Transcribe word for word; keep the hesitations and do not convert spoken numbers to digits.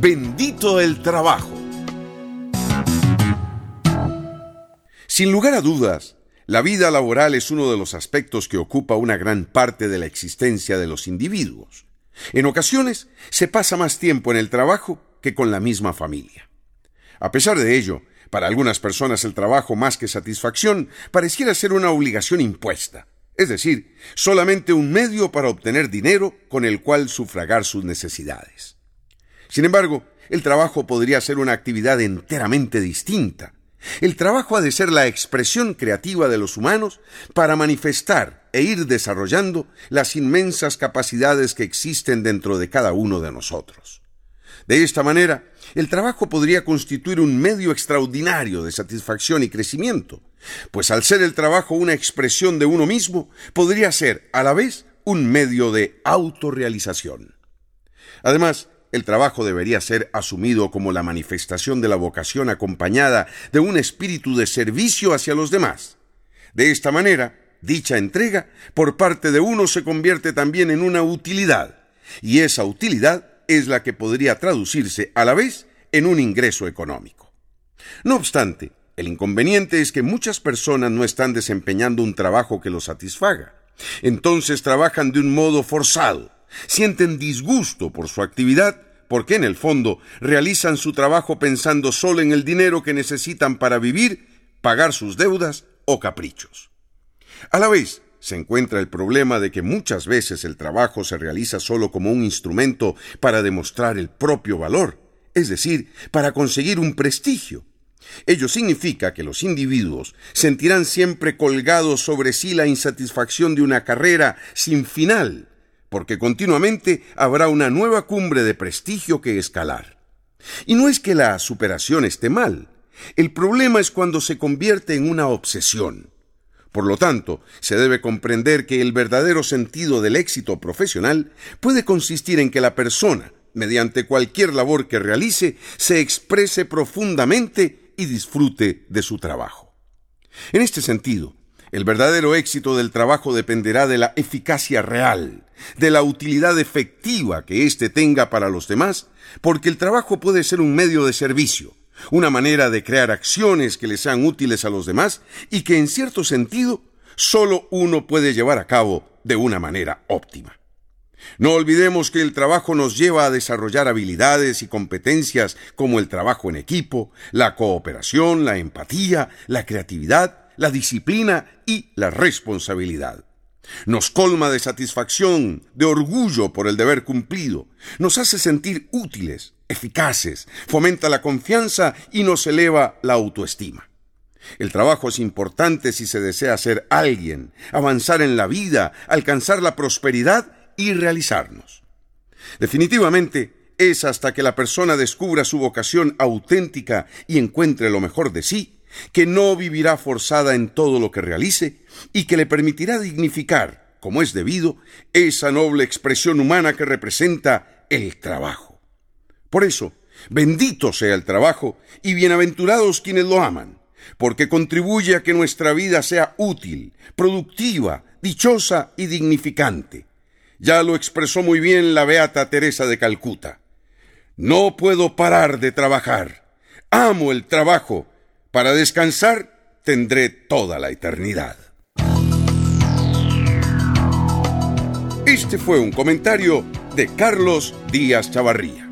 Bendito el trabajo. Sin lugar a dudas, la vida laboral es uno de los aspectos que ocupa una gran parte de la existencia de los individuos. En ocasiones, se pasa más tiempo en el trabajo que con la misma familia. A pesar de ello, para algunas personas el trabajo, más que satisfacción, pareciera ser una obligación impuesta, es decir, solamente un medio para obtener dinero con el cual sufragar sus necesidades. Sin embargo, el trabajo podría ser una actividad enteramente distinta. El trabajo ha de ser la expresión creativa de los humanos para manifestar e ir desarrollando las inmensas capacidades que existen dentro de cada uno de nosotros. De esta manera, el trabajo podría constituir un medio extraordinario de satisfacción y crecimiento, pues al ser el trabajo una expresión de uno mismo, podría ser a la vez un medio de autorrealización. Además, el trabajo debería ser asumido como la manifestación de la vocación acompañada de un espíritu de servicio hacia los demás. De esta manera, dicha entrega por parte de uno se convierte también en una utilidad, y esa utilidad es la que podría traducirse a la vez en un ingreso económico. No obstante, el inconveniente es que muchas personas no están desempeñando un trabajo que los satisfaga. Entonces trabajan de un modo forzado, sienten disgusto por su actividad, porque en el fondo realizan su trabajo pensando solo en el dinero que necesitan para vivir, pagar sus deudas o caprichos. A la vez, se encuentra el problema de que muchas veces el trabajo se realiza solo como un instrumento para demostrar el propio valor, es decir, para conseguir un prestigio. Ello significa que los individuos sentirán siempre colgados sobre sí la insatisfacción de una carrera sin final, porque continuamente habrá una nueva cumbre de prestigio que escalar. Y no es que la superación esté mal, el problema es cuando se convierte en una obsesión. Por lo tanto, se debe comprender que el verdadero sentido del éxito profesional puede consistir en que la persona, mediante cualquier labor que realice, se exprese profundamente y disfrute de su trabajo. En este sentido, el verdadero éxito del trabajo dependerá de la eficacia real, de la utilidad efectiva que éste tenga para los demás, porque el trabajo puede ser un medio de servicio, una manera de crear acciones que le sean útiles a los demás y que en cierto sentido solo uno puede llevar a cabo de una manera óptima. No olvidemos que el trabajo nos lleva a desarrollar habilidades y competencias como el trabajo en equipo, la cooperación, la empatía, la creatividad, la disciplina y la responsabilidad. Nos colma de satisfacción, de orgullo por el deber cumplido, nos hace sentir útiles, eficaces, fomenta la confianza y nos eleva la autoestima. El trabajo es importante si se desea ser alguien, avanzar en la vida, alcanzar la prosperidad y realizarnos. Definitivamente, es hasta que la persona descubra su vocación auténtica y encuentre lo mejor de sí, que no vivirá forzada en todo lo que realice y que le permitirá dignificar, como es debido, esa noble expresión humana que representa el trabajo. Por eso, bendito sea el trabajo y bienaventurados quienes lo aman, porque contribuye a que nuestra vida sea útil, productiva, dichosa y dignificante. Ya lo expresó muy bien la beata Teresa de Calcuta. No puedo parar de trabajar. Amo el trabajo. Para descansar tendré toda la eternidad. Este fue un comentario de Carlos Díaz Chavarría.